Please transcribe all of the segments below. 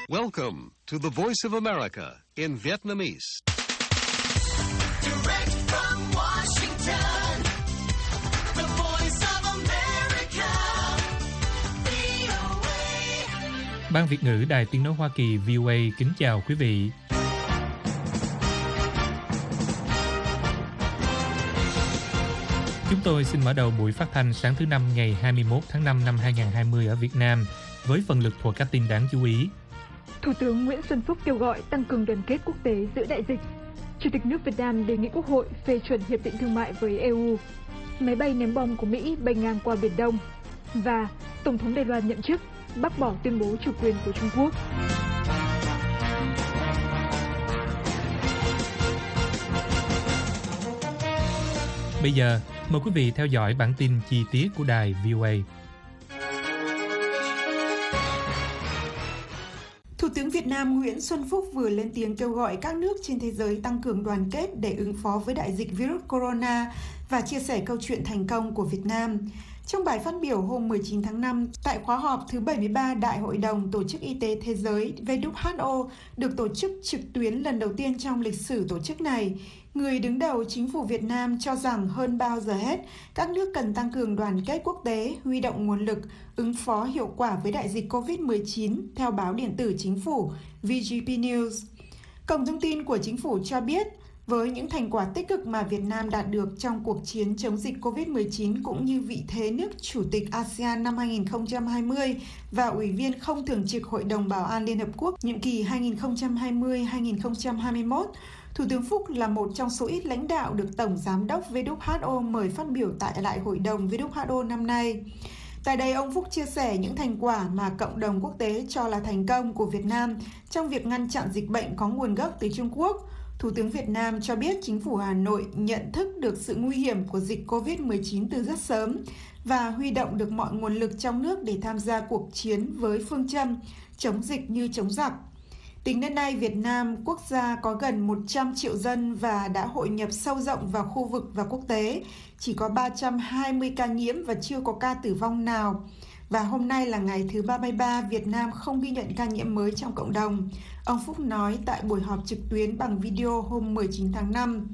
Welcome to the Voice of America in Vietnamese. Direct from Washington, the Voice of America, VOA. Ban Việt ngữ Đài Tiếng nói Hoa Kỳ VOA kính chào quý vị. Chúng tôi xin mở đầu buổi phát thanh sáng thứ Năm ngày 21 tháng 5 năm 2020 ở Việt Nam với phần lược thuộc các tin đáng chú ý. Thủ tướng Nguyễn Xuân Phúc kêu gọi tăng cường đoàn kết quốc tế giữa đại dịch. Chủ tịch nước Việt Nam đề nghị Quốc hội phê chuẩn hiệp định thương mại với EU. Máy bay ném bom của Mỹ bay ngang qua Biển Đông. Và Tổng thống Đài Loan nhậm chức, bác bỏ tuyên bố chủ quyền của Trung Quốc. Bây giờ, mời quý vị theo dõi bản tin chi tiết của đài VOA. Thủ tướng Việt Nam Nguyễn Xuân Phúc vừa lên tiếng kêu gọi các nước trên thế giới tăng cường đoàn kết để ứng phó với đại dịch virus corona và chia sẻ câu chuyện thành công của Việt Nam. Trong bài phát biểu hôm 19 tháng 5 tại khóa họp thứ 73 Đại hội đồng Tổ chức Y tế Thế giới WHO được tổ chức trực tuyến lần đầu tiên trong lịch sử tổ chức này, người đứng đầu chính phủ Việt Nam cho rằng hơn bao giờ hết, các nước cần tăng cường đoàn kết quốc tế, huy động nguồn lực, ứng phó hiệu quả với đại dịch COVID-19, theo báo điện tử chính phủ VGP News. Cổng thông tin của chính phủ cho biết, với những thành quả tích cực mà Việt Nam đạt được trong cuộc chiến chống dịch COVID-19 cũng như vị thế nước Chủ tịch ASEAN năm 2020 và Ủy viên không thường trực Hội đồng Bảo an Liên Hợp Quốc nhiệm kỳ 2020-2021, Thủ tướng Phúc là một trong số ít lãnh đạo được Tổng Giám đốc WHO mời phát biểu tại Đại hội đồng WHO năm nay. Tại đây, ông Phúc chia sẻ những thành quả mà cộng đồng quốc tế cho là thành công của Việt Nam trong việc ngăn chặn dịch bệnh có nguồn gốc từ Trung Quốc. Thủ tướng Việt Nam cho biết chính phủ Hà Nội nhận thức được sự nguy hiểm của dịch COVID-19 từ rất sớm và huy động được mọi nguồn lực trong nước để tham gia cuộc chiến với phương châm chống dịch như chống giặc. Tính đến nay, Việt Nam, quốc gia có gần 100 triệu dân và đã hội nhập sâu rộng vào khu vực và quốc tế, chỉ có 320 ca nhiễm và chưa có ca tử vong nào. Và hôm nay là ngày thứ 33, Việt Nam không ghi nhận ca nhiễm mới trong cộng đồng. Ông Phúc nói tại buổi họp trực tuyến bằng video hôm 19 tháng 5.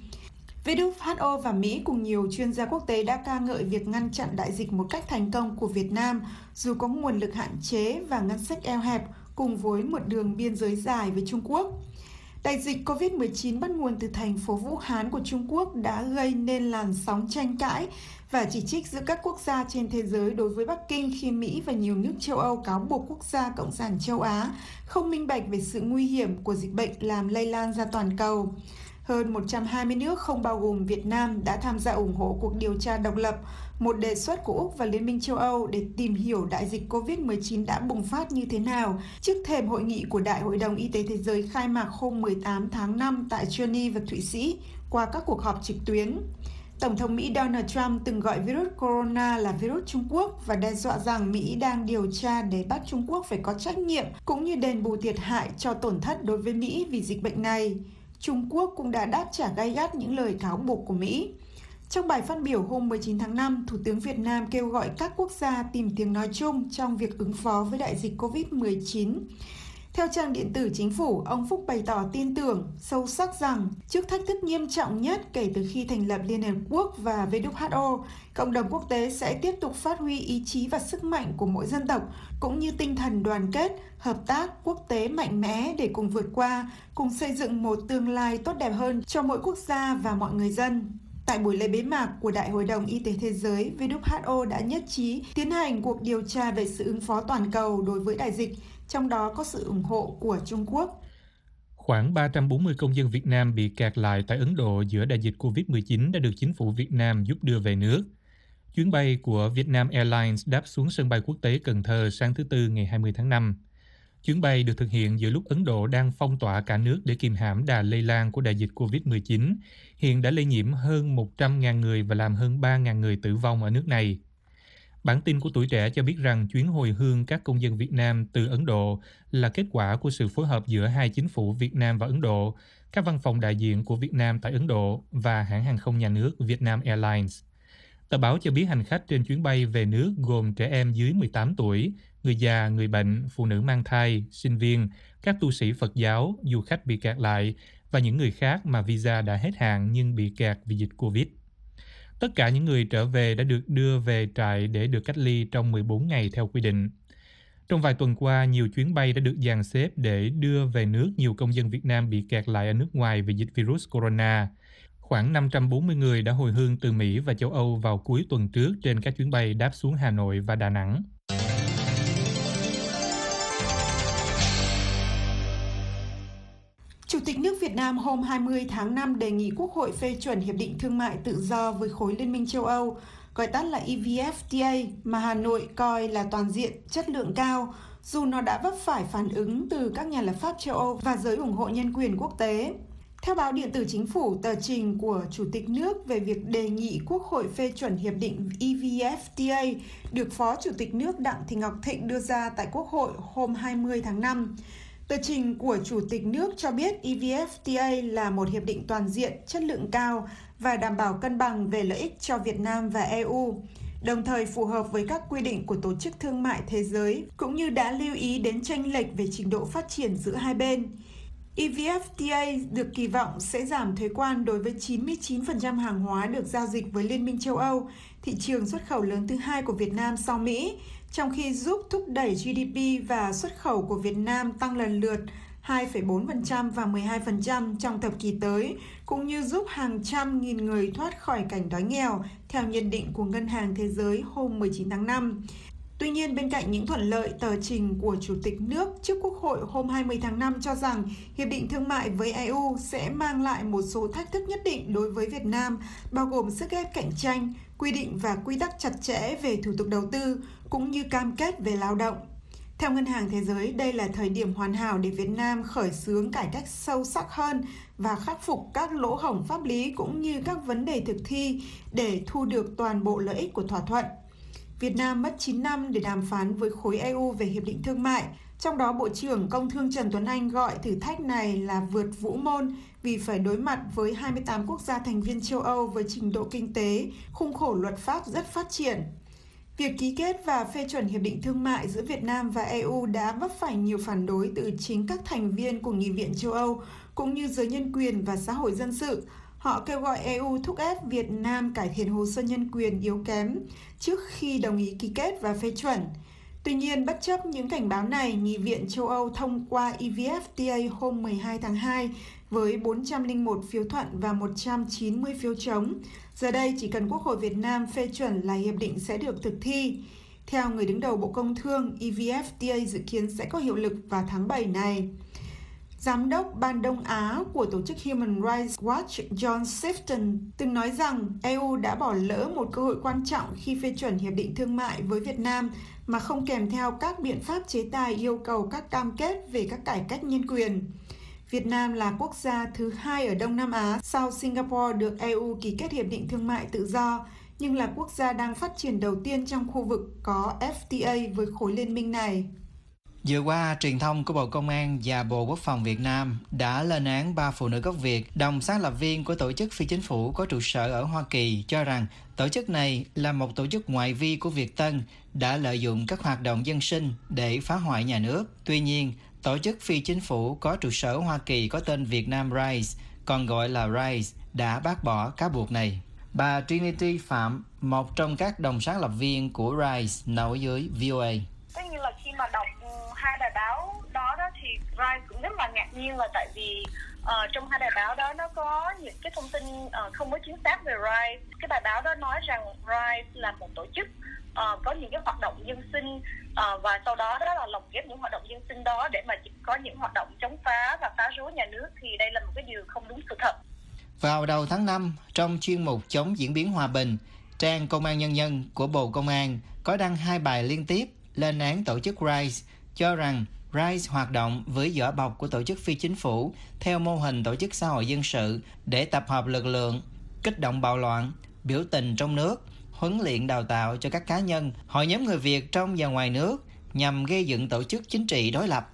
WHO và Mỹ cùng nhiều chuyên gia quốc tế đã ca ngợi việc ngăn chặn đại dịch một cách thành công của Việt Nam, dù có nguồn lực hạn chế và ngân sách eo hẹp, cùng với một đường biên giới dài với Trung Quốc. Đại dịch COVID-19 bắt nguồn từ thành phố Vũ Hán của Trung Quốc đã gây nên làn sóng tranh cãi và chỉ trích giữa các quốc gia trên thế giới đối với Bắc Kinh khi Mỹ và nhiều nước châu Âu cáo buộc quốc gia Cộng sản châu Á không minh bạch về sự nguy hiểm của dịch bệnh làm lây lan ra toàn cầu. Hơn 120 nước không bao gồm Việt Nam đã tham gia ủng hộ cuộc điều tra độc lập, một đề xuất của Úc và Liên minh châu Âu để tìm hiểu đại dịch COVID-19 đã bùng phát như thế nào trước thềm hội nghị của Đại hội đồng Y tế Thế giới khai mạc hôm 18 tháng 5 tại Geneva và Thụy Sĩ qua các cuộc họp trực tuyến. Tổng thống Mỹ Donald Trump từng gọi virus corona là virus Trung Quốc và đe dọa rằng Mỹ đang điều tra để bắt Trung Quốc phải có trách nhiệm cũng như đền bù thiệt hại cho tổn thất đối với Mỹ vì dịch bệnh này. Trung Quốc cũng đã đáp trả gay gắt những lời cáo buộc của Mỹ. Trong bài phát biểu hôm 19 tháng 5, Thủ tướng Việt Nam kêu gọi các quốc gia tìm tiếng nói chung trong việc ứng phó với đại dịch COVID-19. Theo trang điện tử chính phủ, ông Phúc bày tỏ tin tưởng sâu sắc rằng trước thách thức nghiêm trọng nhất kể từ khi thành lập Liên Hợp Quốc và WHO, cộng đồng quốc tế sẽ tiếp tục phát huy ý chí và sức mạnh của mỗi dân tộc, cũng như tinh thần đoàn kết, hợp tác quốc tế mạnh mẽ để cùng vượt qua, cùng xây dựng một tương lai tốt đẹp hơn cho mỗi quốc gia và mọi người dân. Tại buổi lễ bế mạc của Đại hội đồng Y tế Thế giới, WHO đã nhất trí tiến hành cuộc điều tra về sự ứng phó toàn cầu đối với đại dịch, trong đó có sự ủng hộ của Trung Quốc. Khoảng 340 công dân Việt Nam bị kẹt lại tại Ấn Độ giữa đại dịch COVID-19 đã được chính phủ Việt Nam giúp đưa về nước. Chuyến bay của Vietnam Airlines đáp xuống sân bay quốc tế Cần Thơ sáng thứ Tư ngày 20 tháng 5. Chuyến bay được thực hiện giữa lúc Ấn Độ đang phong tỏa cả nước để kiềm hãm đà lây lan của đại dịch COVID-19, hiện đã lây nhiễm hơn 100.000 người và làm hơn 3.000 người tử vong ở nước này. Bản tin của Tuổi Trẻ cho biết rằng chuyến hồi hương các công dân Việt Nam từ Ấn Độ là kết quả của sự phối hợp giữa hai chính phủ Việt Nam và Ấn Độ, các văn phòng đại diện của Việt Nam tại Ấn Độ và hãng hàng không nhà nước Vietnam Airlines. Tờ báo cho biết hành khách trên chuyến bay về nước gồm trẻ em dưới 18 tuổi, người già, người bệnh, phụ nữ mang thai, sinh viên, các tu sĩ Phật giáo, du khách bị kẹt lại và những người khác mà visa đã hết hạn nhưng bị kẹt vì dịch Covid. Tất cả những người trở về đã được đưa về trại để được cách ly trong 14 ngày theo quy định. Trong vài tuần qua, nhiều chuyến bay đã được dàn xếp để đưa về nước nhiều công dân Việt Nam bị kẹt lại ở nước ngoài vì dịch virus corona. Khoảng 540 người đã hồi hương từ Mỹ và châu Âu vào cuối tuần trước trên các chuyến bay đáp xuống Hà Nội và Đà Nẵng. Chủ tịch nước Việt Nam hôm 20 tháng 5 đề nghị Quốc hội phê chuẩn Hiệp định Thương mại Tự do với khối Liên minh châu Âu, gọi tắt là EVFTA, mà Hà Nội coi là toàn diện, chất lượng cao, dù nó đã vấp phải phản ứng từ các nhà lập pháp châu Âu và giới ủng hộ nhân quyền quốc tế. Theo báo điện tử Chính phủ, tờ trình của Chủ tịch nước về việc đề nghị Quốc hội phê chuẩn Hiệp định EVFTA được Phó Chủ tịch nước Đặng Thị Ngọc Thịnh đưa ra tại Quốc hội hôm 20 tháng 5. Tờ trình của Chủ tịch nước cho biết EVFTA là một hiệp định toàn diện, chất lượng cao và đảm bảo cân bằng về lợi ích cho Việt Nam và EU, đồng thời phù hợp với các quy định của Tổ chức Thương mại Thế giới, cũng như đã lưu ý đến chênh lệch về trình độ phát triển giữa hai bên. EVFTA được kỳ vọng sẽ giảm thuế quan đối với 99% hàng hóa được giao dịch với Liên minh châu Âu, thị trường xuất khẩu lớn thứ hai của Việt Nam sau Mỹ, trong khi giúp thúc đẩy GDP và xuất khẩu của Việt Nam tăng lần lượt 2,4% và 12% trong thập kỷ tới, cũng như giúp hàng trăm nghìn người thoát khỏi cảnh đói nghèo, theo nhận định của Ngân hàng Thế giới hôm 19 tháng 5. Tuy nhiên, bên cạnh những thuận lợi, tờ trình của Chủ tịch nước trước Quốc hội hôm 20 tháng 5 cho rằng Hiệp định Thương mại với EU sẽ mang lại một số thách thức nhất định đối với Việt Nam, bao gồm sức ép cạnh tranh, quy định và quy tắc chặt chẽ về thủ tục đầu tư, cũng như cam kết về lao động. Theo Ngân hàng Thế giới, đây là thời điểm hoàn hảo để Việt Nam khởi xướng cải cách sâu sắc hơn và khắc phục các lỗ hổng pháp lý cũng như các vấn đề thực thi để thu được toàn bộ lợi ích của thỏa thuận. Việt Nam mất 9 năm để đàm phán với khối EU về Hiệp định Thương mại, trong đó Bộ trưởng Công Thương Trần Tuấn Anh gọi thử thách này là vượt vũ môn vì phải đối mặt với 28 quốc gia thành viên châu Âu với trình độ kinh tế, khung khổ luật pháp rất phát triển. Việc ký kết và phê chuẩn Hiệp định Thương mại giữa Việt Nam và EU đã vấp phải nhiều phản đối từ chính các thành viên của Nghị viện châu Âu, cũng như giới nhân quyền và xã hội dân sự. Họ kêu gọi EU thúc ép Việt Nam cải thiện hồ sơ nhân quyền yếu kém trước khi đồng ý ký kết và phê chuẩn. Tuy nhiên, bất chấp những cảnh báo này, Nghị viện châu Âu thông qua EVFTA hôm 12 tháng 2 với 401 phiếu thuận và 190 phiếu chống. Giờ đây, chỉ cần Quốc hội Việt Nam phê chuẩn là hiệp định sẽ được thực thi. Theo người đứng đầu Bộ Công Thương, EVFTA dự kiến sẽ có hiệu lực vào tháng 7 này. Giám đốc Ban Đông Á của tổ chức Human Rights Watch John Sifton từng nói rằng EU đã bỏ lỡ một cơ hội quan trọng khi phê chuẩn Hiệp định Thương mại với Việt Nam mà không kèm theo các biện pháp chế tài yêu cầu các cam kết về các cải cách nhân quyền. Việt Nam là quốc gia thứ hai ở Đông Nam Á sau Singapore được EU ký kết Hiệp định Thương mại Tự do, nhưng là quốc gia đang phát triển đầu tiên trong khu vực có FTA với khối liên minh này. Vừa qua, truyền thông của Bộ Công an và Bộ Quốc phòng Việt Nam đã lên án 3 phụ nữ gốc Việt, đồng sáng lập viên của tổ chức phi chính phủ có trụ sở ở Hoa Kỳ, cho rằng tổ chức này là một tổ chức ngoại vi của Việt Tân đã lợi dụng các hoạt động dân sinh để phá hoại nhà nước. Tuy nhiên, tổ chức phi chính phủ có trụ sở Hoa Kỳ có tên Việt Nam Rise, còn gọi là Rise, đã bác bỏ cáo buộc này. Bà Trinity Phạm, một trong các đồng sáng lập viên của Rise, nói với VOA. Tất nhiên là khi mà đọc hai bài báo đó thì Rise cũng rất là ngạc nhiên, là tại vì trong hai bài báo đó nó có những cái thông tin không có chính xác về Rise. Cái bài báo đó nói rằng Rise là một tổ chức có những cái hoạt động dân sinh và sau đó là lồng ghép những hoạt động dân sinh đó để mà có những hoạt động chống phá và phá rối nhà nước, thì đây là một cái điều không đúng sự thật. Vào đầu tháng 5, trong chuyên mục chống diễn biến hòa bình, trang Công an Nhân dân của Bộ Công an có đăng 2 bài liên tiếp lên án tổ chức Rise, cho rằng Rise hoạt động với vỏ bọc của tổ chức phi chính phủ theo mô hình tổ chức xã hội dân sự để tập hợp lực lượng, kích động bạo loạn, biểu tình trong nước, huấn luyện đào tạo cho các cá nhân, hội nhóm người Việt trong và ngoài nước nhằm gây dựng tổ chức chính trị đối lập.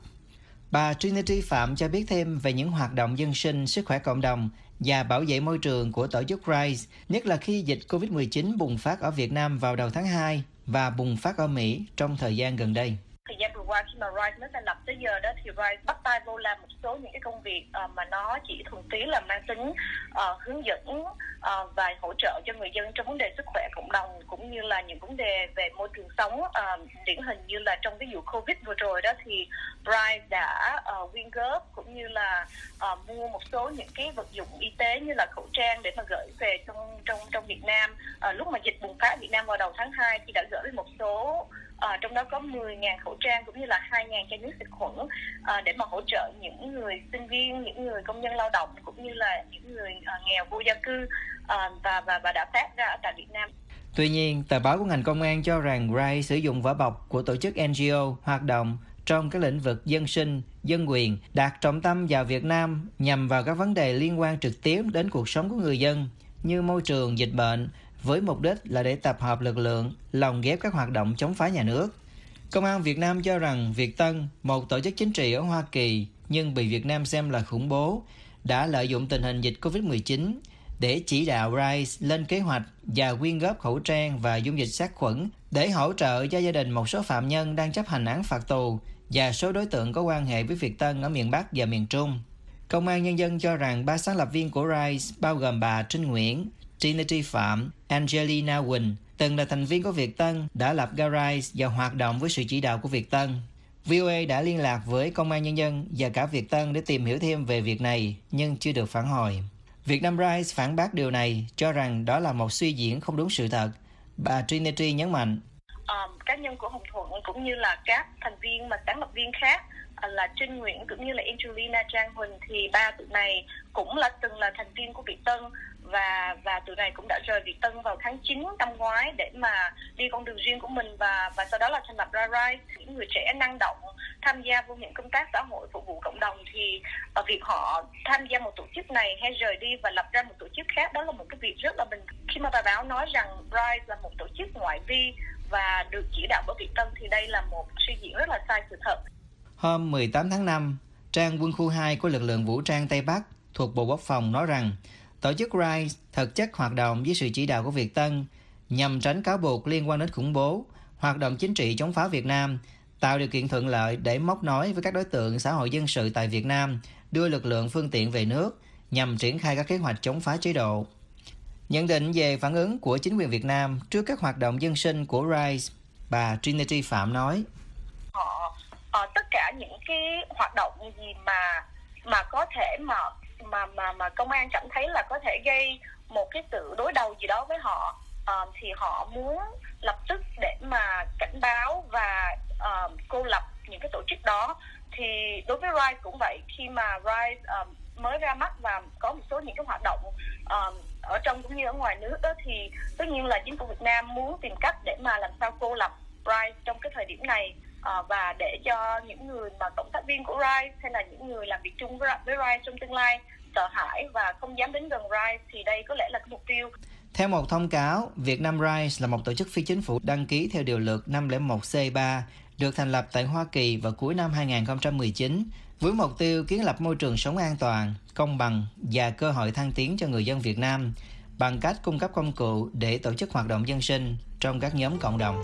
Bà Trinity Phạm cho biết thêm về những hoạt động dân sinh, sức khỏe cộng đồng và bảo vệ môi trường của tổ chức Rise, nhất là khi dịch Covid-19 bùng phát ở Việt Nam vào đầu tháng 2 và bùng phát ở Mỹ trong thời gian gần đây. qua khi mà Rise mới thành lập tới giờ đó thì Rise bắt tay vô làm một số những cái công việc mà nó chỉ thuần túy là mang tính hướng dẫn và hỗ trợ cho người dân trong vấn đề sức khỏe cộng đồng, cũng như là những vấn đề về môi trường sống. Điển hình như là trong cái vụ Covid vừa rồi đó thì Rise đã quyên góp cũng như là mua một số những cái vật dụng y tế như là khẩu trang để mà gửi về trong Việt Nam. Lúc mà dịch bùng phát Việt Nam vào đầu tháng 2 thì đã gửi về một số, trong đó có 10.000 khẩu trang cũng như là 2.000 chai nước xịt khuẩn để mà hỗ trợ những người sinh viên, những người công nhân lao động cũng như là những người nghèo vô gia cư và đã phát ra ở tại Việt Nam. Tuy nhiên, tờ báo của ngành công an cho rằng Rise sử dụng vỏ bọc của tổ chức NGO hoạt động trong các lĩnh vực dân sinh, dân quyền, đặt trọng tâm vào Việt Nam nhằm vào các vấn đề liên quan trực tiếp đến cuộc sống của người dân như môi trường, dịch bệnh, với mục đích là để tập hợp lực lượng, lồng ghép các hoạt động chống phá nhà nước. Công an Việt Nam cho rằng Việt Tân, một tổ chức chính trị ở Hoa Kỳ nhưng bị Việt Nam xem là khủng bố, đã lợi dụng tình hình dịch Covid-19 để chỉ đạo Rise lên kế hoạch và quyên góp khẩu trang và dung dịch sát khuẩn để hỗ trợ cho gia đình một số phạm nhân đang chấp hành án phạt tù và số đối tượng có quan hệ với Việt Tân ở miền Bắc và miền Trung. Công an Nhân dân cho rằng 3 sáng lập viên của Rise bao gồm bà Trinh Nguyễn, Trinity Phạm, Angelina Quỳnh, từng là thành viên của Việt Tân, đã lập ra Rise và hoạt động với sự chỉ đạo của Việt Tân. VOA đã liên lạc với Công an Nhân dân và cả Việt Tân để tìm hiểu thêm về việc này, nhưng chưa được phản hồi. Việt Nam Rise phản bác điều này, cho rằng đó là một suy diễn không đúng sự thật. Bà Trinity nhấn mạnh. Cá nhân của Hồng Thuận cũng như là các thành viên mà sáng lập viên khác là Trinh Nguyễn cũng như là Angelina Trang Huỳnh thì ba tụi này cũng từng là thành viên của Việt Tân và tụi này cũng đã rời Việt Tân vào tháng 9 năm ngoái để mà đi con đường riêng của mình và sau đó là thành lập ra Rise. Những người trẻ năng động tham gia vào những công tác xã hội phục vụ cộng đồng thì việc họ tham gia một tổ chức này hay rời đi và lập ra một tổ chức khác, đó là một cái việc rất là bình thường. Khi mà bài báo nói rằng Rise là một tổ chức ngoại vi và được chỉ đạo bởi Việt Tân thì đây là một suy diễn rất là sai sự thật. Hôm 18 tháng 5, trang quân khu 2 của lực lượng vũ trang Tây Bắc thuộc Bộ Quốc phòng nói rằng tổ chức Rise thực chất hoạt động dưới sự chỉ đạo của Việt Tân nhằm tránh cáo buộc liên quan đến khủng bố, hoạt động chính trị chống phá Việt Nam, tạo điều kiện thuận lợi để móc nối với các đối tượng xã hội dân sự tại Việt Nam, đưa lực lượng phương tiện về nước nhằm triển khai các kế hoạch chống phá chế độ. Nhận định về phản ứng của chính quyền Việt Nam trước các hoạt động dân sinh của Rise, bà Trinity Phạm nói. Tất cả những cái hoạt động gì mà có thể mà công an cảm thấy là có thể gây một cái sự đối đầu gì đó với họ thì họ muốn lập tức để mà cảnh báo và cô lập những cái tổ chức đó. Thì đối với Rise cũng vậy, khi mà Rise mới ra mắt và có một số những cái hoạt động ở trong cũng như ở ngoài nước đó thì tất nhiên là chính phủ Việt Nam muốn tìm cách để mà làm sao cô lập Rise trong cái thời điểm này và để cho những người mà cộng tác viên của Rise hay là những người làm việc chung với Rise trong tương lai sợ hãi và không dám đến gần Rise thì đây có lẽ là cái mục tiêu. Theo một thông cáo, Việt Nam Rise là một tổ chức phi chính phủ đăng ký theo điều luật 501C3 được thành lập tại Hoa Kỳ vào cuối năm 2019 với mục tiêu kiến lập môi trường sống an toàn, công bằng và cơ hội thăng tiến cho người dân Việt Nam bằng cách cung cấp công cụ để tổ chức hoạt động dân sinh trong các nhóm cộng đồng.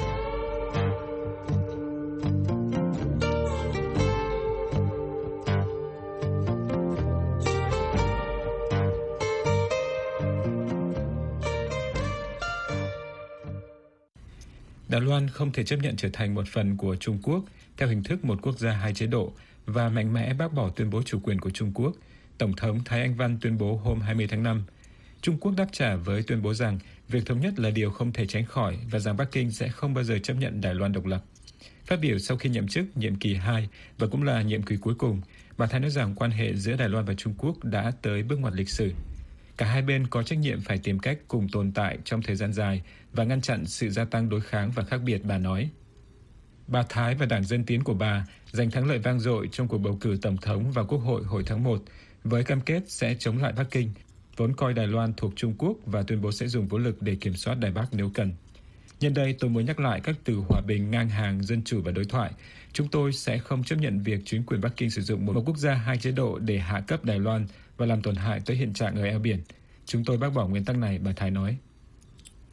Đài Loan không thể chấp nhận trở thành một phần của Trung Quốc theo hình thức một quốc gia hai chế độ và mạnh mẽ bác bỏ tuyên bố chủ quyền của Trung Quốc, Tổng thống Thái Anh Văn tuyên bố hôm 20 tháng 5. Trung Quốc đáp trả với tuyên bố rằng việc thống nhất là điều không thể tránh khỏi và rằng Bắc Kinh sẽ không bao giờ chấp nhận Đài Loan độc lập. Phát biểu sau khi nhậm chức nhiệm kỳ 2 và cũng là nhiệm kỳ cuối cùng, bà Thái nói rằng quan hệ giữa Đài Loan và Trung Quốc đã tới bước ngoặt lịch sử. Cả hai bên có trách nhiệm phải tìm cách cùng tồn tại trong thời gian dài và ngăn chặn sự gia tăng đối kháng và khác biệt, bà nói. Bà Thái và Đảng Dân Tiến của bà giành thắng lợi vang dội trong cuộc bầu cử Tổng thống và Quốc hội hồi tháng 1 với cam kết sẽ chống lại Bắc Kinh, vốn coi Đài Loan thuộc Trung Quốc và tuyên bố sẽ dùng vũ lực để kiểm soát Đài Bắc nếu cần. Nhân đây tôi muốn nhắc lại các từ hòa bình, ngang hàng, dân chủ và đối thoại. Chúng tôi sẽ không chấp nhận việc chính quyền Bắc Kinh sử dụng một quốc gia hai chế độ để hạ cấp Đài Loan và làm tổn hại tới hiện trạng ở eo biển. Chúng tôi bác bỏ nguyên tắc này, bà Thái nói.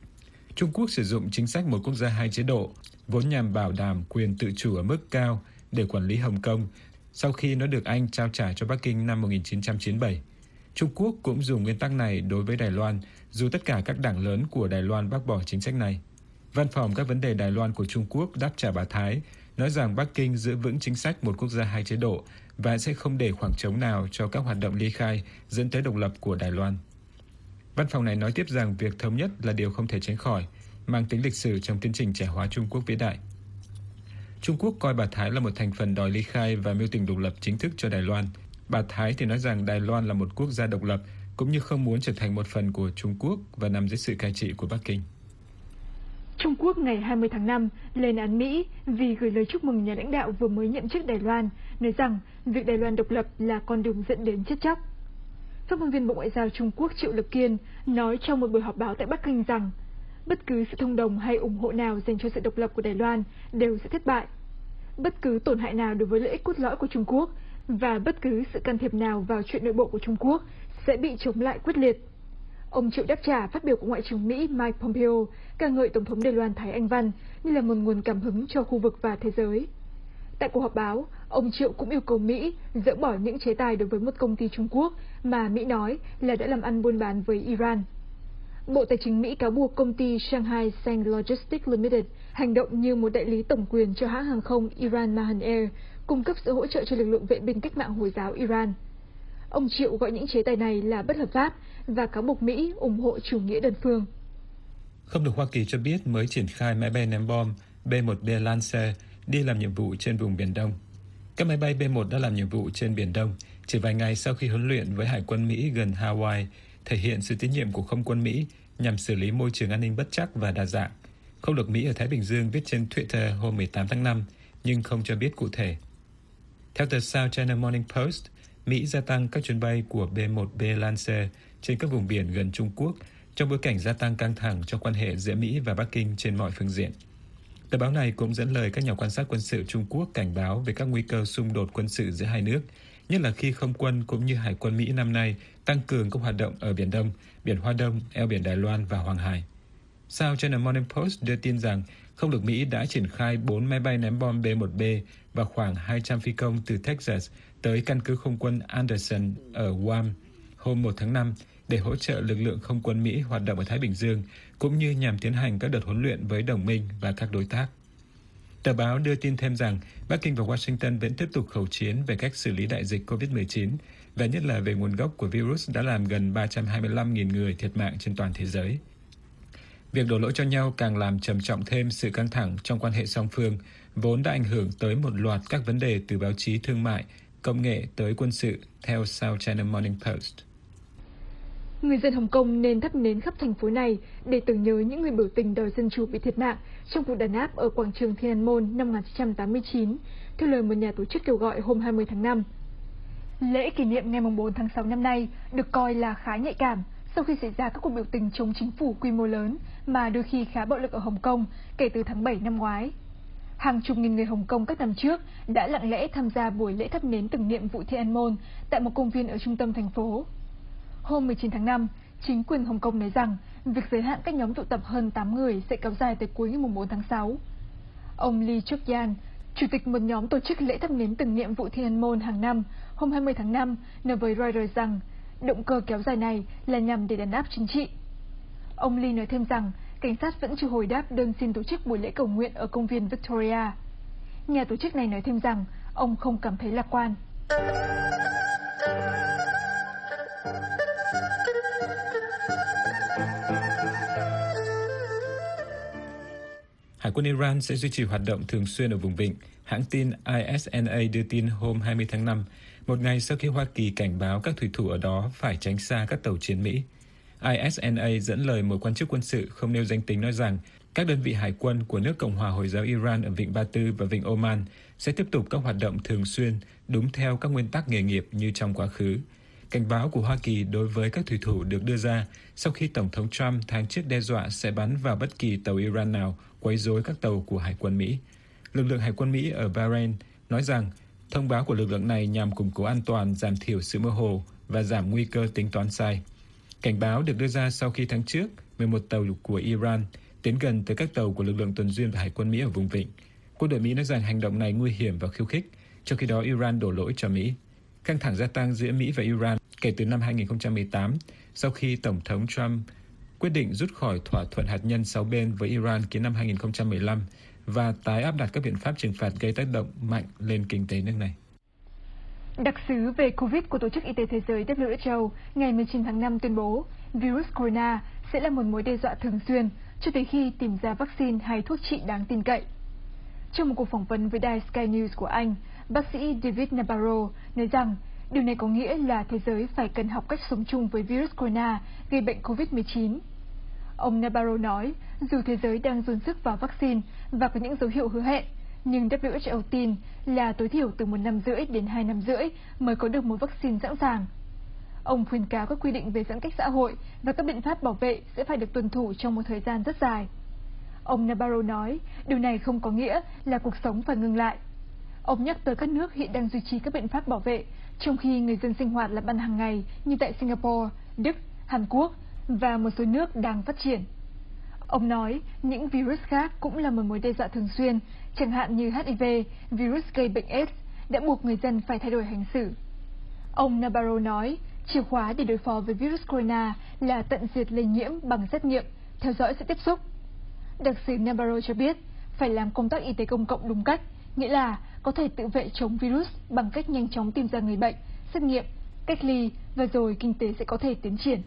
Trung Quốc sử dụng chính sách một quốc gia hai chế độ, vốn nhằm bảo đảm quyền tự chủ ở mức cao để quản lý Hồng Kông sau khi nó được Anh trao trả cho Bắc Kinh năm 1997. Trung Quốc cũng dùng nguyên tắc này đối với Đài Loan, dù tất cả các đảng lớn của Đài Loan bác bỏ chính sách này. Văn phòng các vấn đề Đài Loan của Trung Quốc đáp trả bà Thái, nói rằng Bắc Kinh giữ vững chính sách một quốc gia hai chế độ và sẽ không để khoảng trống nào cho các hoạt động ly khai dẫn tới độc lập của Đài Loan. Văn phòng này nói tiếp rằng việc thống nhất là điều không thể tránh khỏi, mang tính lịch sử trong tiến trình trẻ hóa Trung Quốc vĩ đại. Trung Quốc coi bà Thái là một thành phần đòi ly khai và mưu tình độc lập chính thức cho Đài Loan. Bà Thái thì nói rằng Đài Loan là một quốc gia độc lập, cũng như không muốn trở thành một phần của Trung Quốc và nằm dưới sự cai trị của Bắc Kinh. Trung Quốc ngày 20 tháng 5 lên án Mỹ vì gửi lời chúc mừng nhà lãnh đạo vừa mới nhậm chức Đài Loan, nói rằng việc Đài Loan độc lập là con đường dẫn đến chết chóc. Phát ngôn viên Bộ Ngoại giao Trung Quốc Triệu Lực Kiên nói trong một buổi họp báo tại Bắc Kinh rằng bất cứ sự thông đồng hay ủng hộ nào dành cho sự độc lập của Đài Loan đều sẽ thất bại. Bất cứ tổn hại nào đối với lợi ích cốt lõi của Trung Quốc và bất cứ sự can thiệp nào vào chuyện nội bộ của Trung Quốc sẽ bị chống lại quyết liệt. Ông Triệu đáp trả phát biểu của Ngoại trưởng Mỹ Mike Pompeo ca ngợi Tổng thống Đài Loan Thái Anh Văn như là một nguồn cảm hứng cho khu vực và thế giới. Tại cuộc họp báo, ông Triệu cũng yêu cầu Mỹ dỡ bỏ những chế tài đối với một công ty Trung Quốc mà Mỹ nói là đã làm ăn buôn bán với Iran. Bộ Tài chính Mỹ cáo buộc công ty Shanghai Sang Logistics Limited hành động như một đại lý tổng quyền cho hãng hàng không Iran Mahan Air, cung cấp sự hỗ trợ cho lực lượng vệ binh cách mạng Hồi giáo Iran. Ông Triệu gọi những chế tài này là bất hợp pháp và cáo buộc Mỹ ủng hộ chủ nghĩa đơn phương. Không được Hoa Kỳ cho biết mới triển khai máy bay ném bom B-1B Lancer đi làm nhiệm vụ trên vùng Biển Đông. Các máy bay B-1 đã làm nhiệm vụ trên Biển Đông chỉ vài ngày sau khi huấn luyện với Hải quân Mỹ gần Hawaii, thể hiện sự tín nhiệm của không quân Mỹ nhằm xử lý môi trường an ninh bất trắc và đa dạng. Không lực Mỹ ở Thái Bình Dương viết trên Twitter hôm 18 tháng 5, nhưng không cho biết cụ thể. Theo tờ South China Morning Post, Mỹ gia tăng các chuyến bay của B-1B Lancer trên các vùng biển gần Trung Quốc trong bối cảnh gia tăng căng thẳng trong quan hệ giữa Mỹ và Bắc Kinh trên mọi phương diện. Tờ báo này cũng dẫn lời các nhà quan sát quân sự Trung Quốc cảnh báo về các nguy cơ xung đột quân sự giữa hai nước, nhất là khi không quân cũng như Hải quân Mỹ năm nay tăng cường các hoạt động ở Biển Đông, Biển Hoa Đông, eo biển Đài Loan và Hoàng Hải. South China Morning Post đưa tin rằng không lực Mỹ đã triển khai 4 máy bay ném bom B-1B và khoảng 200 phi công từ Texas tới căn cứ không quân Anderson ở Guam hôm 1 tháng 5 để hỗ trợ lực lượng không quân Mỹ hoạt động ở Thái Bình Dương, cũng như nhằm tiến hành các đợt huấn luyện với đồng minh và các đối tác. Tờ báo đưa tin thêm rằng Bắc Kinh và Washington vẫn tiếp tục khẩu chiến về cách xử lý đại dịch COVID-19 và nhất là về nguồn gốc của virus đã làm gần 325.000 người thiệt mạng trên toàn thế giới. Việc đổ lỗi cho nhau càng làm trầm trọng thêm sự căng thẳng trong quan hệ song phương, vốn đã ảnh hưởng tới một loạt các vấn đề từ báo chí thương mại, công nghệ tới quân sự, theo South China Morning Post. Người dân Hồng Kông nên thắp nến khắp thành phố này để tưởng nhớ những người biểu tình đòi dân chủ bị thiệt mạng trong vụ đàn áp ở quảng trường Thiên An Môn năm 1989, theo lời một nhà tổ chức kêu gọi hôm 20 tháng 5. Lễ kỷ niệm ngày 4 tháng 6 năm nay được coi là khá nhạy cảm sau khi xảy ra các cuộc biểu tình chống chính phủ quy mô lớn mà đôi khi khá bạo lực ở Hồng Kông kể từ tháng 7 năm ngoái. Hàng chục nghìn người Hồng Kông các năm trước đã lặng lẽ tham gia buổi lễ thắp nến tưởng niệm vụ Thiên An Môn tại một công viên ở trung tâm thành phố. Hôm 19 tháng 5, chính quyền Hồng Kông nói rằng việc giới hạn các nhóm tụ tập hơn 8 người sẽ kéo dài tới cuối ngày 4 tháng 6. Ông Lee Chuk-yan, chủ tịch một nhóm tổ chức lễ thắp nến tưởng niệm vụ Thiên An Môn hàng năm, hôm 20 tháng 5 nói với Reuters rằng động cơ kéo dài này là nhằm để đàn áp chính trị. Ông Lee nói thêm rằng cảnh sát vẫn chưa hồi đáp đơn xin tổ chức buổi lễ cầu nguyện ở công viên Victoria. Nhà tổ chức này nói thêm rằng ông không cảm thấy lạc quan. Hải quân Iran sẽ duy trì hoạt động thường xuyên ở vùng vịnh, hãng tin ISNA đưa tin hôm 20 tháng 5, một ngày sau khi Hoa Kỳ cảnh báo các thủy thủ ở đó phải tránh xa các tàu chiến Mỹ. ISNA dẫn lời một quan chức quân sự không nêu danh tính nói rằng các đơn vị hải quân của nước Cộng hòa Hồi giáo Iran ở vịnh Ba Tư và vịnh Oman sẽ tiếp tục các hoạt động thường xuyên đúng theo các nguyên tắc nghề nghiệp như trong quá khứ. Cảnh báo của Hoa Kỳ đối với các thủy thủ được đưa ra sau khi Tổng thống Trump tháng trước đe dọa sẽ bắn vào bất kỳ tàu Iran nào quấy rối các tàu của Hải quân Mỹ. Lực lượng Hải quân Mỹ ở Bahrain nói rằng thông báo của lực lượng này nhằm củng cố an toàn, giảm thiểu sự mơ hồ và giảm nguy cơ tính toán sai. Cảnh báo được đưa ra sau khi tháng trước, 11 tàu của Iran tiến gần tới các tàu của lực lượng tuần duyên và Hải quân Mỹ ở vùng vịnh. Quân đội Mỹ nói rằng hành động này nguy hiểm và khiêu khích, trong khi đó Iran đổ lỗi cho Mỹ. Căng thẳng gia tăng giữa Mỹ và Iran kể từ năm 2018, sau khi Tổng thống Trump quyết định rút khỏi thỏa thuận hạt nhân 6 bên với Iran ký năm 2015 và tái áp đặt các biện pháp trừng phạt gây tác động mạnh lên kinh tế nước này. Đặc sứ về COVID của Tổ chức Y tế Thế giới WHO ngày 19 tháng 5 tuyên bố virus corona sẽ là một mối đe dọa thường xuyên cho tới khi tìm ra vaccine hay thuốc trị đáng tin cậy. Trong một cuộc phỏng vấn với đài Sky News của Anh, bác sĩ David Nabarro nói rằng điều này có nghĩa là thế giới phải cần học cách sống chung với virus corona gây bệnh COVID-19. Ông Nabarro nói, dù thế giới đang dồn sức vào vaccine và có những dấu hiệu hứa hẹn, nhưng WHO tin là tối thiểu từ 1 năm rưỡi đến 2 năm rưỡi mới có được một vaccine sẵn sàng. Ông khuyến cáo các quy định về giãn cách xã hội và các biện pháp bảo vệ sẽ phải được tuân thủ trong một thời gian rất dài. Ông Nabarro nói, điều này không có nghĩa là cuộc sống phải ngừng lại. Ông nhắc tới các nước hiện đang duy trì các biện pháp bảo vệ, trong khi người dân sinh hoạt làm ăn hàng ngày như tại Singapore, Đức, Hàn Quốc và một số nước đang phát triển. Ông nói, những virus khác cũng là một mối đe dọa thường xuyên, chẳng hạn như HIV, virus gây bệnh AIDS, đã buộc người dân phải thay đổi hành xử. Ông Nabarro nói, chìa khóa để đối phó với virus corona là tận diệt lây nhiễm bằng xét nghiệm, theo dõi sự tiếp xúc. Đặc sứ Nabarro cho biết, phải làm công tác y tế công cộng đúng cách, nghĩa là có thể tự vệ chống virus bằng cách nhanh chóng tìm ra người bệnh, xét nghiệm, cách ly và rồi kinh tế sẽ có thể tiến triển.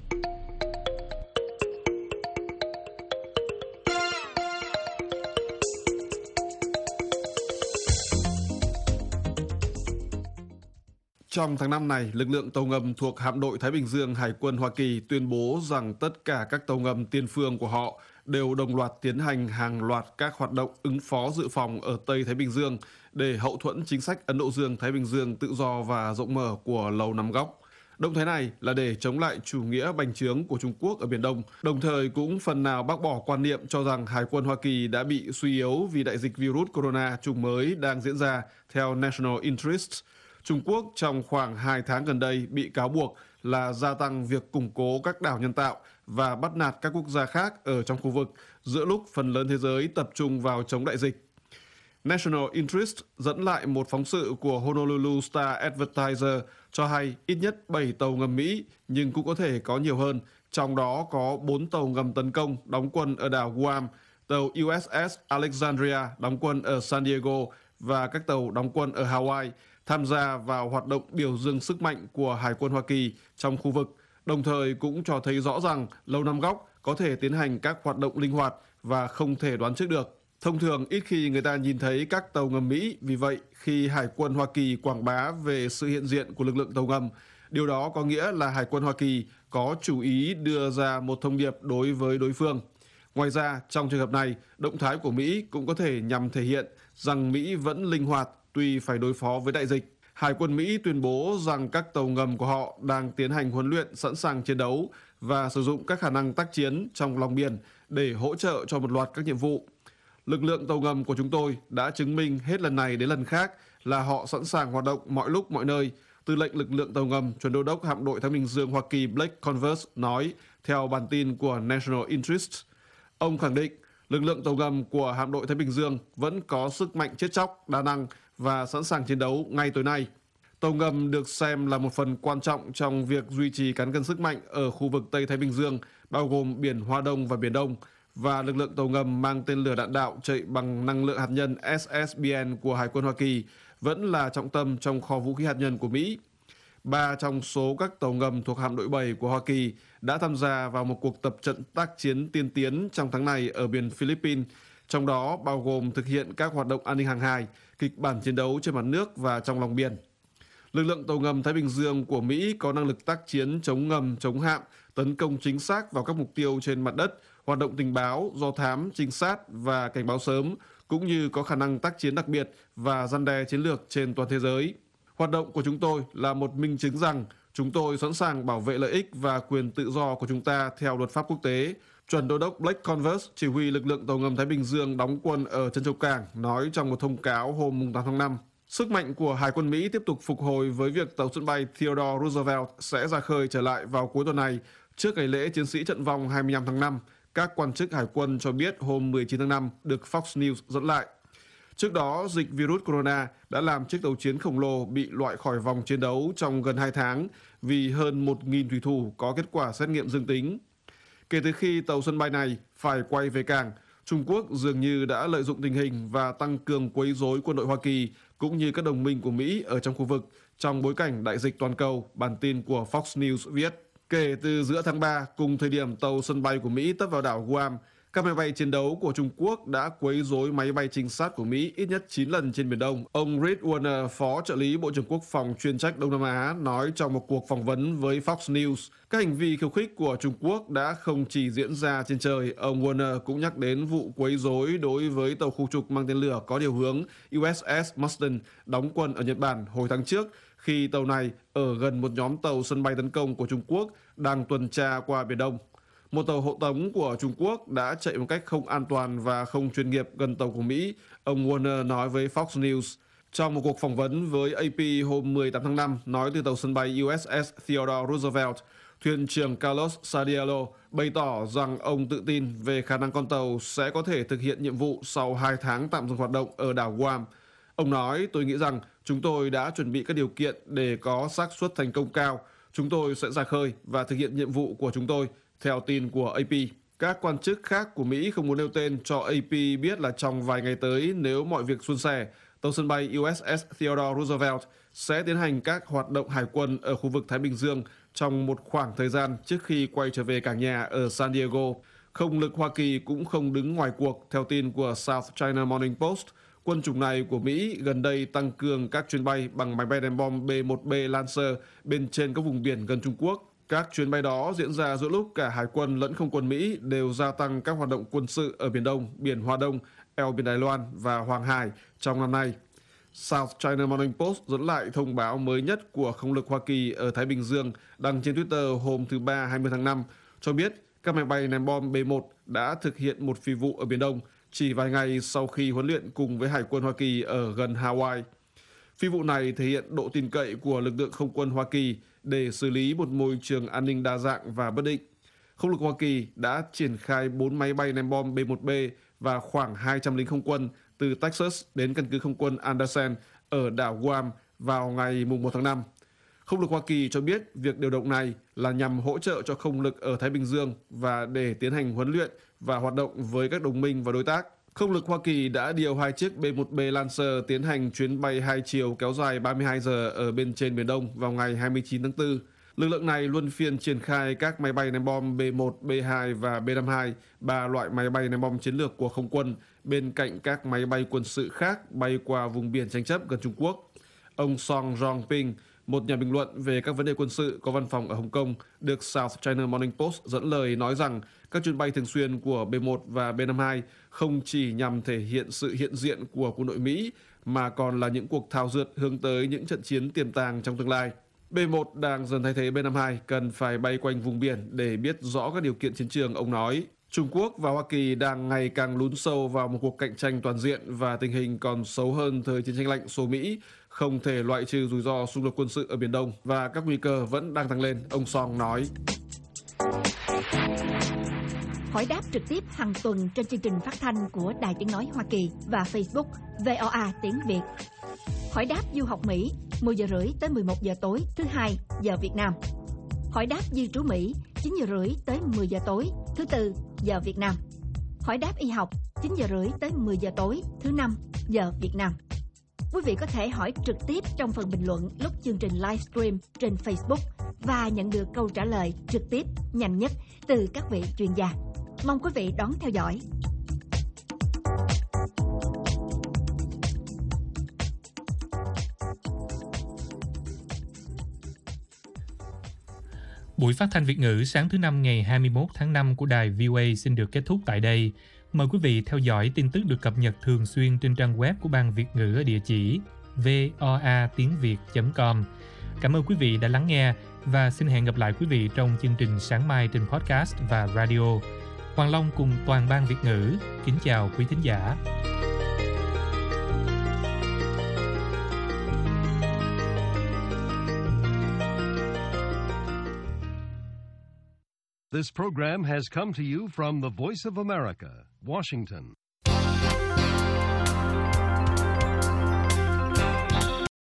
Trong tháng 5 này, lực lượng tàu ngầm thuộc Hạm đội Thái Bình Dương Hải quân Hoa Kỳ tuyên bố rằng tất cả các tàu ngầm tiên phương của họ đều đồng loạt tiến hành hàng loạt các hoạt động ứng phó dự phòng ở Tây Thái Bình Dương để hậu thuẫn chính sách Ấn Độ Dương-Thái Bình Dương tự do và rộng mở của Lầu Năm Góc. Động thái này là để chống lại chủ nghĩa bành trướng của Trung Quốc ở Biển Đông, đồng thời cũng phần nào bác bỏ quan niệm cho rằng Hải quân Hoa Kỳ đã bị suy yếu vì đại dịch virus corona chủng mới đang diễn ra theo National Interest. Trung Quốc trong khoảng 2 tháng gần đây bị cáo buộc là gia tăng việc củng cố các đảo nhân tạo và bắt nạt các quốc gia khác ở trong khu vực, giữa lúc phần lớn thế giới tập trung vào chống đại dịch. National Interest dẫn lại một phóng sự của Honolulu Star Advertiser cho hay ít nhất 7 tàu ngầm Mỹ, nhưng cũng có thể có nhiều hơn, trong đó có 4 tàu ngầm tấn công đóng quân ở đảo Guam, tàu USS Alexandria đóng quân ở San Diego và các tàu đóng quân ở Hawaii tham gia vào hoạt động biểu dương sức mạnh của Hải quân Hoa Kỳ trong khu vực, đồng thời cũng cho thấy rõ rằng Lầu Năm Góc có thể tiến hành các hoạt động linh hoạt và không thể đoán trước được. Thông thường ít khi người ta nhìn thấy các tàu ngầm Mỹ, vì vậy khi Hải quân Hoa Kỳ quảng bá về sự hiện diện của lực lượng tàu ngầm, điều đó có nghĩa là Hải quân Hoa Kỳ có chủ ý đưa ra một thông điệp đối với đối phương. Ngoài ra, trong trường hợp này, động thái của Mỹ cũng có thể nhằm thể hiện rằng Mỹ vẫn linh hoạt tuy phải đối phó với đại dịch. Hải quân Mỹ tuyên bố rằng các tàu ngầm của họ đang tiến hành huấn luyện sẵn sàng chiến đấu và sử dụng các khả năng tác chiến trong lòng biển để hỗ trợ cho một loạt các nhiệm vụ. Lực lượng tàu ngầm của chúng tôi đã chứng minh hết lần này đến lần khác là họ sẵn sàng hoạt động mọi lúc mọi nơi, Tư lệnh lực lượng tàu ngầm Chuẩn đô đốc Hạm đội Thái Bình Dương Hoa Kỳ Blake Converse nói theo bản tin của National Interest. Ông khẳng định lực lượng tàu ngầm của Hạm đội Thái Bình Dương vẫn có sức mạnh chết chóc, đa năng và sẵn sàng chiến đấu ngay tối nay. Tàu ngầm được xem là một phần quan trọng trong việc duy trì cán cân sức mạnh ở khu vực Tây Thái Bình Dương, bao gồm Biển Hoa Đông và Biển Đông, và lực lượng tàu ngầm mang tên lửa đạn đạo chạy bằng năng lượng hạt nhân SSBN của Hải quân Hoa Kỳ vẫn là trọng tâm trong kho vũ khí hạt nhân của Mỹ. 3 trong số các tàu ngầm thuộc Hạm đội 7 của Hoa Kỳ đã tham gia vào một cuộc tập trận tác chiến tiên tiến trong tháng này ở biển Philippines, trong đó bao gồm thực hiện các hoạt động an ninh hàng hải, kịch bản chiến đấu trên mặt nước và trong lòng biển. Lực lượng tàu ngầm Thái Bình Dương của Mỹ có năng lực tác chiến chống ngầm, chống hạm, tấn công chính xác vào các mục tiêu trên mặt đất, hoạt động tình báo, do thám, trinh sát và cảnh báo sớm, cũng như có khả năng tác chiến đặc biệt và răn đe chiến lược trên toàn thế giới. Hoạt động của chúng tôi là một minh chứng rằng chúng tôi sẵn sàng bảo vệ lợi ích và quyền tự do của chúng ta theo luật pháp quốc tế. Chuẩn đô đốc Blake Converse, chỉ huy lực lượng tàu ngầm Thái Bình Dương đóng quân ở Trân Châu Cảng, nói trong một thông cáo hôm 8 tháng 5. Sức mạnh của Hải quân Mỹ tiếp tục phục hồi với việc tàu sân bay Theodore Roosevelt sẽ ra khơi trở lại vào cuối tuần này, trước ngày lễ chiến sĩ trận vong 25 tháng 5, các quan chức Hải quân cho biết hôm 19 tháng 5 được Fox News dẫn lại. Trước đó, dịch virus corona đã làm chiếc tàu chiến khổng lồ bị loại khỏi vòng chiến đấu trong gần 2 tháng vì hơn 1.000 thủy thủ có kết quả xét nghiệm dương tính. Kể từ khi tàu sân bay này phải quay về cảng, Trung Quốc dường như đã lợi dụng tình hình và tăng cường quấy rối quân đội Hoa Kỳ cũng như các đồng minh của Mỹ ở trong khu vực trong bối cảnh đại dịch toàn cầu, bản tin của Fox News viết. Kể từ giữa tháng 3, cùng thời điểm tàu sân bay của Mỹ tấp vào đảo Guam, các máy bay chiến đấu của Trung Quốc đã quấy rối máy bay trinh sát của Mỹ ít nhất 9 lần trên Biển Đông. Ông Reed Warner, Phó trợ lý Bộ trưởng Quốc phòng chuyên trách Đông Nam Á, nói trong một cuộc phỏng vấn với Fox News, các hành vi khiêu khích của Trung Quốc đã không chỉ diễn ra trên trời. Ông Warner cũng nhắc đến vụ quấy rối đối với tàu khu trục mang tên lửa có điều hướng USS Mustin đóng quân ở Nhật Bản hồi tháng trước, khi tàu này ở gần một nhóm tàu sân bay tấn công của Trung Quốc đang tuần tra qua Biển Đông. Một tàu hộ tống của Trung Quốc đã chạy một cách không an toàn và không chuyên nghiệp gần tàu của Mỹ, ông Warner nói với Fox News. Trong một cuộc phỏng vấn với AP hôm 18 tháng 5, nói từ tàu sân bay USS Theodore Roosevelt, thuyền trưởng Carlos Sardiello bày tỏ rằng ông tự tin về khả năng con tàu sẽ có thể thực hiện nhiệm vụ sau 2 tháng tạm dừng hoạt động ở đảo Guam. Ông nói, tôi nghĩ rằng chúng tôi đã chuẩn bị các điều kiện để có xác suất thành công cao. Chúng tôi sẽ ra khơi và thực hiện nhiệm vụ của chúng tôi. Theo tin của AP, các quan chức khác của Mỹ không muốn nêu tên cho AP biết là trong vài ngày tới, nếu mọi việc suôn sẻ, tàu sân bay USS Theodore Roosevelt sẽ tiến hành các hoạt động hải quân ở khu vực Thái Bình Dương trong một khoảng thời gian trước khi quay trở về cảng nhà ở San Diego. Không lực Hoa Kỳ cũng không đứng ngoài cuộc. Theo tin của South China Morning Post, quân chủng này của Mỹ gần đây tăng cường các chuyến bay bằng máy bay ném bom B-1B Lancer bên trên các vùng biển gần Trung Quốc. Các chuyến bay đó diễn ra giữa lúc cả Hải quân lẫn không quân Mỹ đều gia tăng các hoạt động quân sự ở Biển Đông, Biển Hoa Đông, eo biển Đài Loan và Hoàng Hải trong năm nay. South China Morning Post dẫn lại thông báo mới nhất của không lực Hoa Kỳ ở Thái Bình Dương đăng trên Twitter hôm thứ Ba 20 tháng 5 cho biết các máy bay ném bom B-1 đã thực hiện một phi vụ ở Biển Đông chỉ vài ngày sau khi huấn luyện cùng với Hải quân Hoa Kỳ ở gần Hawaii. Phi vụ này thể hiện độ tin cậy của lực lượng không quân Hoa Kỳ để xử lý một môi trường an ninh đa dạng và bất định. Không lực Hoa Kỳ đã triển khai 4 máy bay ném bom B-1B và khoảng 200 lính không quân từ Texas đến căn cứ không quân Andersen ở đảo Guam vào ngày 1 tháng 5. Không lực Hoa Kỳ cho biết việc điều động này là nhằm hỗ trợ cho không lực ở Thái Bình Dương và để tiến hành huấn luyện và hoạt động với các đồng minh và đối tác. Không lực Hoa Kỳ đã điều 2 chiếc B-1B Lancer tiến hành chuyến bay 2 chiều kéo dài 32 giờ ở bên trên Biển Đông vào ngày 29 tháng 4. Lực lượng này luân phiên triển khai các máy bay ném bom B-1, B-2 và B-52, 3 loại máy bay ném bom chiến lược của không quân, bên cạnh các máy bay quân sự khác bay qua vùng biển tranh chấp gần Trung Quốc. Ông Song Rongping, một nhà bình luận về các vấn đề quân sự có văn phòng ở Hồng Kông, được South China Morning Post dẫn lời nói rằng các chuyến bay thường xuyên của B-1 và B-52 không chỉ nhằm thể hiện sự hiện diện của quân đội Mỹ, mà còn là những cuộc thao dượt hướng tới những trận chiến tiềm tàng trong tương lai. B-1 đang dần thay thế B-52 cần phải bay quanh vùng biển để biết rõ các điều kiện chiến trường, ông nói. Trung Quốc và Hoa Kỳ đang ngày càng lún sâu vào một cuộc cạnh tranh toàn diện và tình hình còn xấu hơn thời chiến tranh lạnh xô Mỹ, không thể loại trừ rủi ro xung đột quân sự ở Biển Đông và các nguy cơ vẫn đang tăng lên, ông Song nói. Hỏi đáp trực tiếp hàng tuần trên chương trình phát thanh của Đài Tiếng Nói Hoa Kỳ và Facebook VOA Tiếng Việt. Hỏi đáp du học Mỹ 10 giờ rưỡi tới 11 giờ tối thứ Hai giờ Việt Nam. Hỏi đáp di trú Mỹ 9 giờ rưỡi tới 10 giờ tối thứ Tư giờ Việt Nam. Hỏi đáp y học 9 giờ rưỡi tới 10 giờ tối thứ Năm giờ Việt Nam. Quý vị có thể hỏi trực tiếp trong phần bình luận lúc chương trình livestream trên Facebook và nhận được câu trả lời trực tiếp nhanh nhất từ các vị chuyên gia. Mong quý vị đón theo dõi. Buổi phát thanh Việt ngữ sáng thứ Năm ngày 21 tháng 5 của đài VOA xin được kết thúc tại đây. Mời quý vị theo dõi tin tức được cập nhật thường xuyên trên trang web của Ban Việt ngữ ở địa chỉ voatiengviet.com. Cảm ơn quý vị đã lắng nghe và xin hẹn gặp lại quý vị trong chương trình sáng mai trên podcast và radio. Hoàng Long cùng toàn Ban Việt ngữ kính chào quý thính giả. This program has come to you from the Voice of America, Washington.